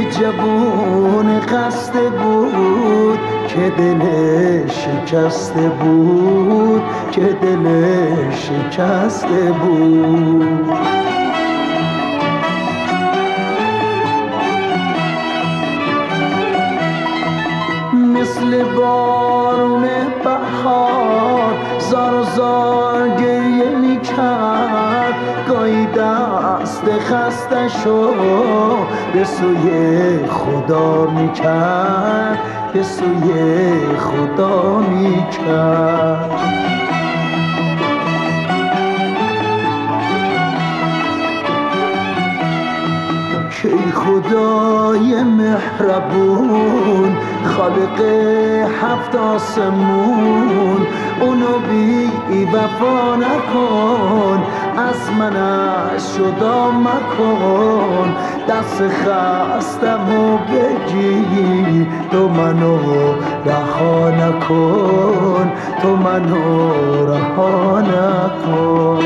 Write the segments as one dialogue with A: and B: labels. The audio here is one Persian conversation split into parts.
A: یه جوون خسته بود که دلش شکسته بود، که دلش شکسته بود. مثل بارون بهار زار زار گریه میکرد، گاهی دست خستشو به سوی خدا میکرد، به سوی خدا میکرد. که ای خدای مهربون خالق هفت آسمون، اونو بی وفا نکن، از منش جدا مکن. دست خستمو بگیر، تو منو رها نکن، تو منو رها نکن.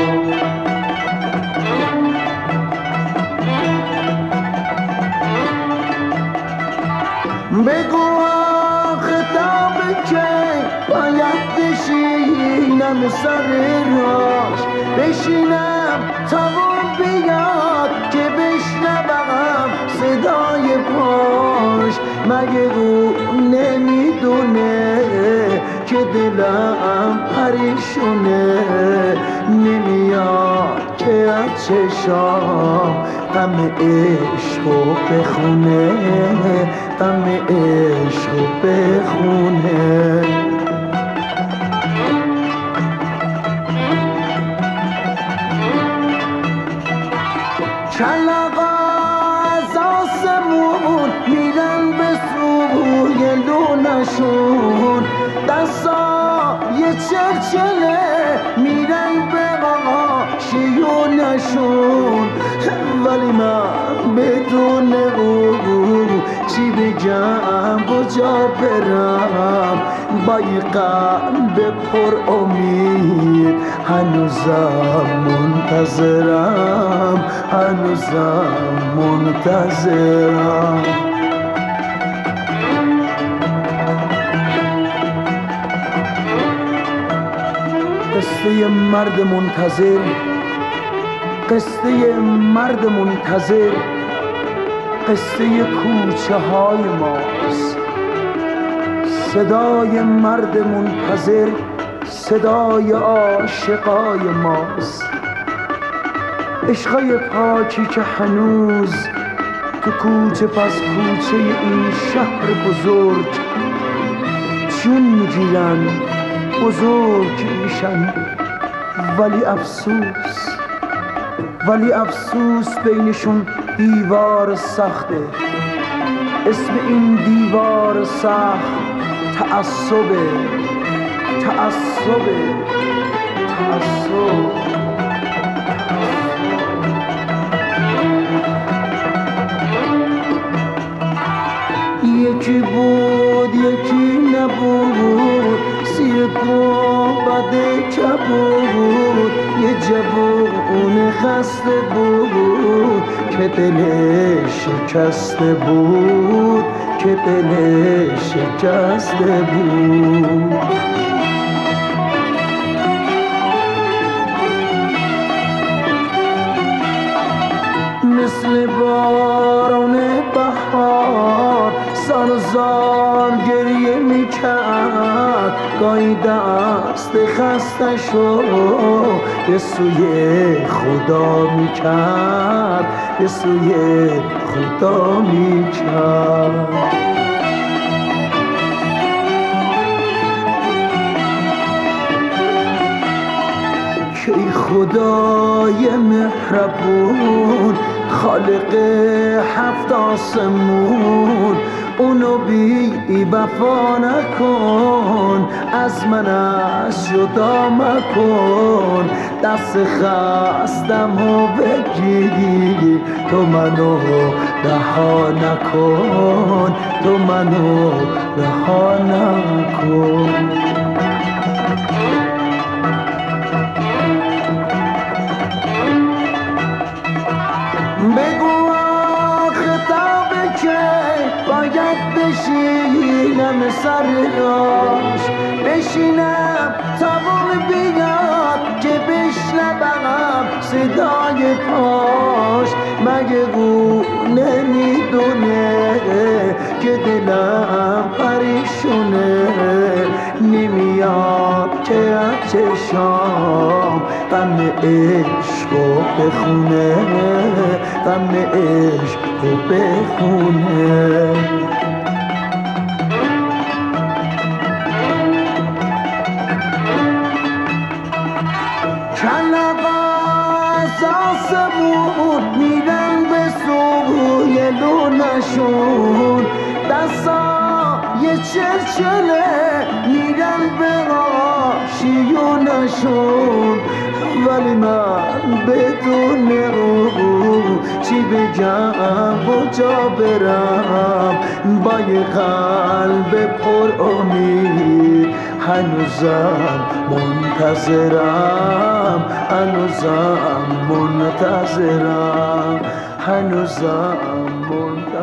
A: بگو آخه تا به کی باید بشینم سر راش، بشینم تا اون بیاد که بشنوم صدای پاش. مگه او نمیدونه که دلم پریشونه، نمیاد که از چشام غم عشقو بخونه، غم عشقو بخونه. کلاغا از آسمون میرن به سوی لونشون، دستا یه چرچله میرن به شیونشون. ولی من بدون او چی بگم کجا برم، با یه قلب پر امید هنوزم منتظرم، هنوزم منتظرم. قصه مرد منتظر، قصه مرد منتظر، قصه کوچه های ماست. صدای مرد منتظر صدای عاشقای ماست. عشقای پاکی که هنوز تو کوچه پس کوچه این شهر بزرگ جون میگیرن، بزرگ میشن. ولی افسوس، ولی افسوس بینشون دیوار سخته. اسم این دیوار سخت تعصبه، تعصبه، تعصب. یکی بود یکی نبود، سیر گنبد کبود. یه جوون خسته بود که دلش شکسته بود، که دلش شکسته بود. مثل بارون بهار سال زار گریه میکرد، گاهی دست خستشو به سوی خدا میکرد، به سوی خدا میکرد. که ای خدای مهربون خالق هفت آسمون، اونو بی وفا نکن، از منش جدا مکن. دست خستمو بگیری، تو منو رها نکن، تو منو رها نکن. بگو آخه تا به کی سر راش بشینم تا موقع بیاد که بشنوم صدای پاش مگه او نمیدونه که دلم پریشونه نمیاد که از چشام غم عشقو بخونه غم عشقو بخونه کلاغاز آسمون میرن به سوی لونشون دستای چلچله میرن به آشیونشون ولی من بدون او چی بگم کجا برم با یه قلب پر امید هنوزم منتظرم هنوزم منتظرم هنوزم منتظرم